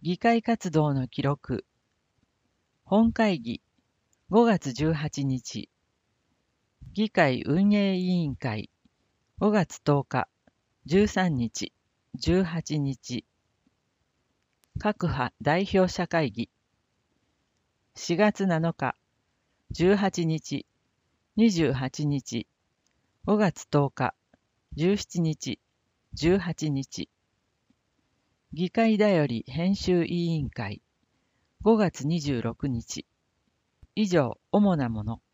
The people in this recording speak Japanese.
議会活動の記録。本会議5月18日。議会運営委員会5月10日、13日、18日。各派代表者会議4月7日、18日、28日、5月10日、17日、18日。議会だより編集委員会5月26日。以上、主なもの。